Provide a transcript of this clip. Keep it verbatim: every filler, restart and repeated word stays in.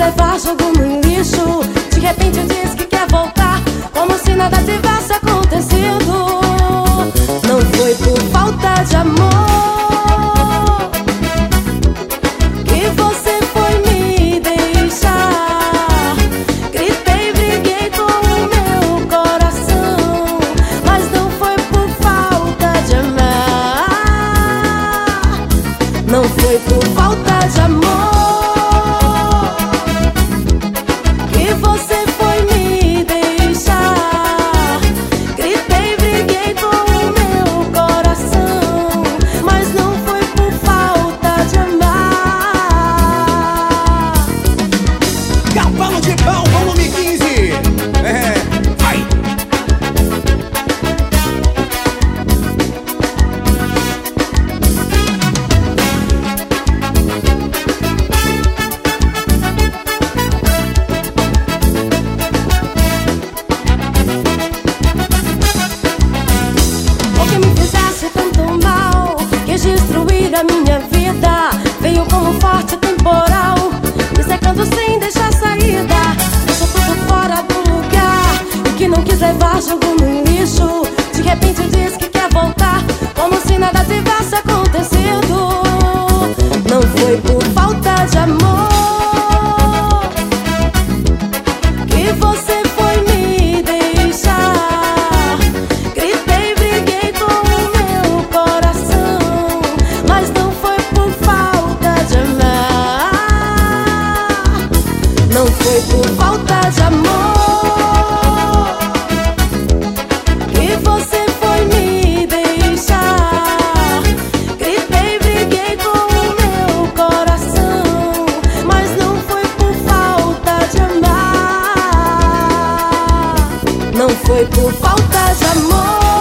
levar, jogou no lixo. De repente diz que quer voltar, como se nada tivesse acontecido. Não foi por falta de amor que você foi me deixar. Gritei, briguei com o meu coração, mas não foi por falta de amar. Não foi por falta de amor que você foi me deixar. Gritei, briguei com o meu coração, mas não foi por falta de amar. Cavalo de Pau, volume quinze. É, vai. Porque me fizesse tanto mal, quis destruir a minha vida. Veio como um forte temporal, me secando sem deixar saída. Deixou tudo fora do lugar, o que não quis levar, jogou no lixo. De repente diz que quer voltar, como se nada tivesse acontecido. Não foi por falta de amor que você foi me deixar. Gritei, briguei com o meu coração, mas não foi por falta de amar. Não foi por falta de amor que você foi me deixar. Gritei, briguei com o meu coração, mas não foi por falta de amar. Não foi por falta de amor.